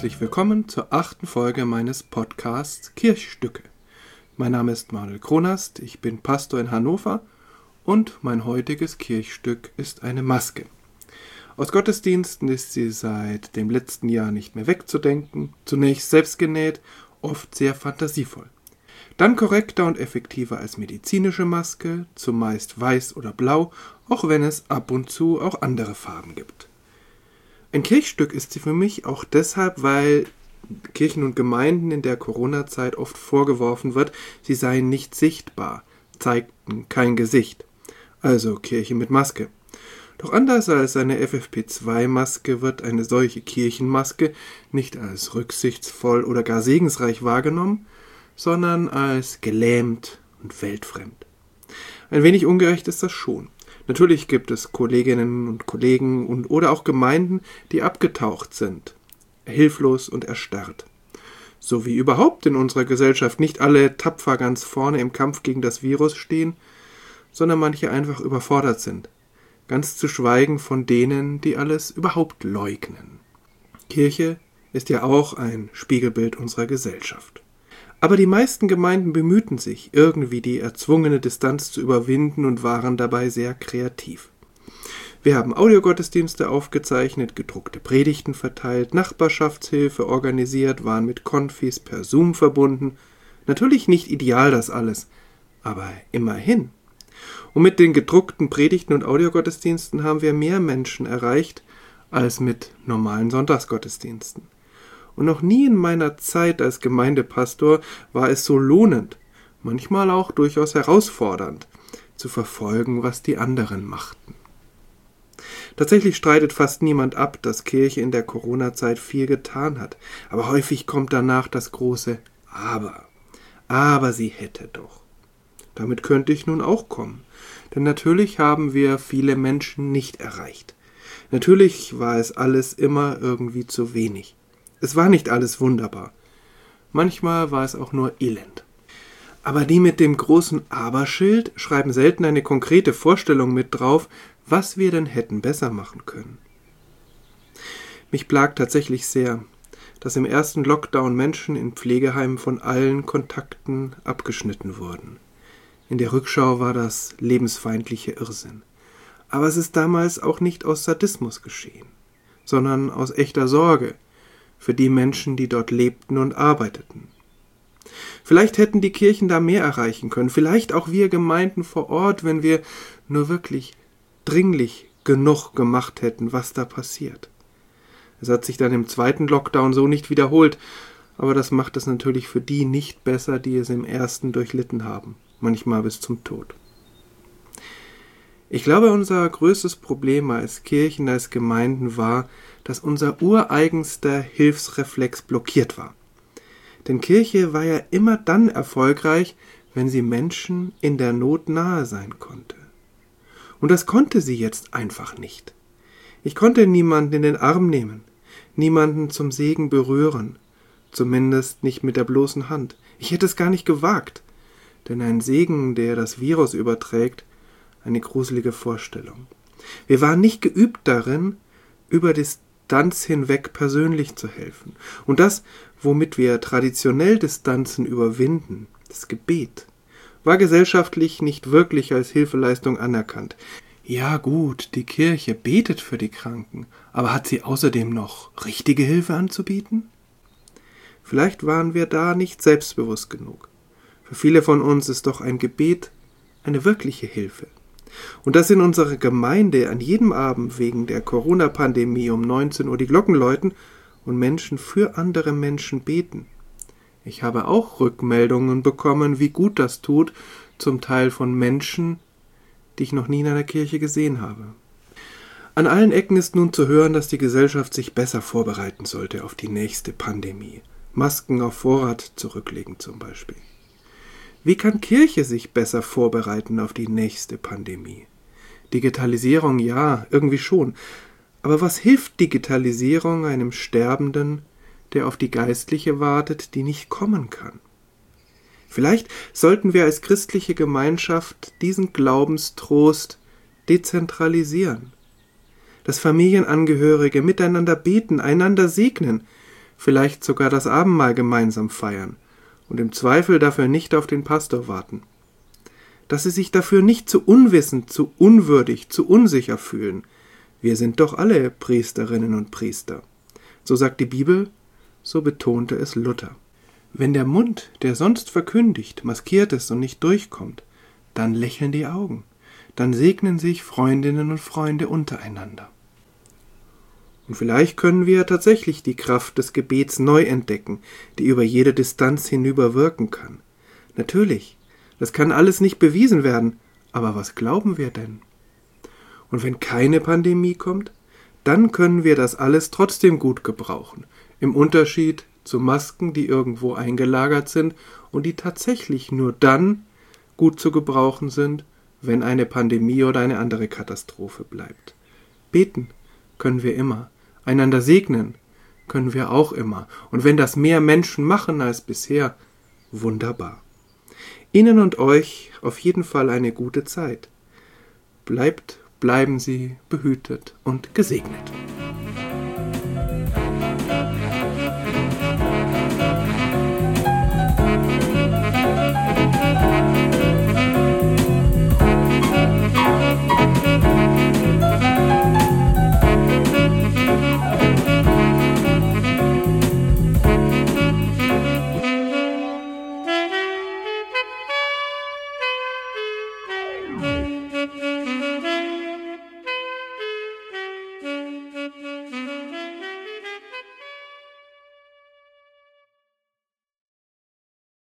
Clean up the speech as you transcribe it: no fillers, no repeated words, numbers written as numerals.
herzlich willkommen zur 8. Folge meines Podcasts Kirchstücke. Mein Name ist Manuel Kronast, ich bin Pastor in Hannover und mein heutiges Kirchstück ist eine Maske. Aus Gottesdiensten ist sie seit dem letzten Jahr nicht mehr wegzudenken, zunächst selbst genäht, oft sehr fantasievoll. Dann korrekter und effektiver als medizinische Maske, zumeist weiß oder blau, auch wenn es ab und zu auch andere Farben gibt. Ein Kirchstück ist sie für mich auch deshalb, weil Kirchen und Gemeinden in der Corona-Zeit oft vorgeworfen wird, sie seien nicht sichtbar, zeigten kein Gesicht. Also Kirche mit Maske. Doch anders als eine FFP2-Maske wird eine solche Kirchenmaske nicht als rücksichtsvoll oder gar segensreich wahrgenommen, sondern als gelähmt und weltfremd. Ein wenig ungerecht ist das schon. Natürlich gibt es Kolleginnen und Kollegen oder auch Gemeinden, die abgetaucht sind, hilflos und erstarrt. So wie überhaupt in unserer Gesellschaft nicht alle tapfer ganz vorne im Kampf gegen das Virus stehen, sondern manche einfach überfordert sind. Ganz zu schweigen von denen, die alles überhaupt leugnen. Kirche ist ja auch ein Spiegelbild unserer Gesellschaft. Aber die meisten Gemeinden bemühten sich, irgendwie die erzwungene Distanz zu überwinden und waren dabei sehr kreativ. Wir haben Audiogottesdienste aufgezeichnet, gedruckte Predigten verteilt, Nachbarschaftshilfe organisiert, waren mit Konfis per Zoom verbunden. Natürlich nicht ideal das alles, aber immerhin. Und mit den gedruckten Predigten und Audiogottesdiensten haben wir mehr Menschen erreicht als mit normalen Sonntagsgottesdiensten. Und noch nie in meiner Zeit als Gemeindepastor war es so lohnend, manchmal auch durchaus herausfordernd, zu verfolgen, was die anderen machten. Tatsächlich streitet fast niemand ab, dass Kirche in der Corona-Zeit viel getan hat, aber häufig kommt danach das große Aber. Aber sie hätte doch. Damit könnte ich nun auch kommen, denn natürlich haben wir viele Menschen nicht erreicht. Natürlich war es alles immer irgendwie zu wenig. Es war nicht alles wunderbar. Manchmal war es auch nur elend. Aber die mit dem großen Aber-Schild schreiben selten eine konkrete Vorstellung mit drauf, was wir denn hätten besser machen können. Mich plagt tatsächlich sehr, dass im ersten Lockdown Menschen in Pflegeheimen von allen Kontakten abgeschnitten wurden. In der Rückschau war das lebensfeindliche Irrsinn. Aber es ist damals auch nicht aus Sadismus geschehen, sondern aus echter Sorge für die Menschen, die dort lebten und arbeiteten. Vielleicht hätten die Kirchen da mehr erreichen können, vielleicht auch wir Gemeinden vor Ort, wenn wir nur wirklich dringlich genug gemacht hätten, was da passiert. Es hat sich dann im zweiten Lockdown so nicht wiederholt, aber das macht es natürlich für die nicht besser, die es im ersten durchlitten haben, manchmal bis zum Tod. Ich glaube, unser größtes Problem als Kirchen, als Gemeinden war, dass unser ureigenster Hilfsreflex blockiert war. Denn Kirche war ja immer dann erfolgreich, wenn sie Menschen in der Not nahe sein konnte. Und das konnte sie jetzt einfach nicht. Ich konnte niemanden in den Arm nehmen, niemanden zum Segen berühren, zumindest nicht mit der bloßen Hand. Ich hätte es gar nicht gewagt, denn ein Segen, der das Virus überträgt, eine gruselige Vorstellung. Wir waren nicht geübt darin, über Distanz hinweg persönlich zu helfen. Und das, womit wir traditionell Distanzen überwinden, das Gebet, war gesellschaftlich nicht wirklich als Hilfeleistung anerkannt. Ja gut, die Kirche betet für die Kranken, aber hat sie außerdem noch richtige Hilfe anzubieten? Vielleicht waren wir da nicht selbstbewusst genug. Für viele von uns ist doch ein Gebet eine wirkliche Hilfe. Und dass in unserer Gemeinde an jedem Abend wegen der Corona-Pandemie um 19 Uhr die Glocken läuten und Menschen für andere Menschen beten. Ich habe auch Rückmeldungen bekommen, wie gut das tut, zum Teil von Menschen, die ich noch nie in einer Kirche gesehen habe. An allen Ecken ist nun zu hören, dass die Gesellschaft sich besser vorbereiten sollte auf die nächste Pandemie. Masken auf Vorrat zurücklegen zum Beispiel. Wie kann Kirche sich besser vorbereiten auf die nächste Pandemie? Digitalisierung, ja, irgendwie schon. Aber was hilft Digitalisierung einem Sterbenden, der auf die Geistliche wartet, die nicht kommen kann? Vielleicht sollten wir als christliche Gemeinschaft diesen Glaubenstrost dezentralisieren. Dass Familienangehörige miteinander beten, einander segnen, vielleicht sogar das Abendmahl gemeinsam feiern und im Zweifel dafür nicht auf den Pastor warten. Dass sie sich dafür nicht zu unwissend, zu unwürdig, zu unsicher fühlen. Wir sind doch alle Priesterinnen und Priester. So sagt die Bibel, so betonte es Luther. Wenn der Mund, der sonst verkündigt, maskiert ist und nicht durchkommt, dann lächeln die Augen, dann segnen sich Freundinnen und Freunde untereinander. Und vielleicht können wir tatsächlich die Kraft des Gebets neu entdecken, die über jede Distanz hinüber wirken kann. Natürlich, das kann alles nicht bewiesen werden, aber was glauben wir denn? Und wenn keine Pandemie kommt, dann können wir das alles trotzdem gut gebrauchen, im Unterschied zu Masken, die irgendwo eingelagert sind und die tatsächlich nur dann gut zu gebrauchen sind, wenn eine Pandemie oder eine andere Katastrophe bleibt. Beten können wir immer, einander segnen können wir auch immer. Und wenn das mehr Menschen machen als bisher, wunderbar. Ihnen und euch auf jeden Fall eine gute Zeit. Bleiben Sie behütet und gesegnet.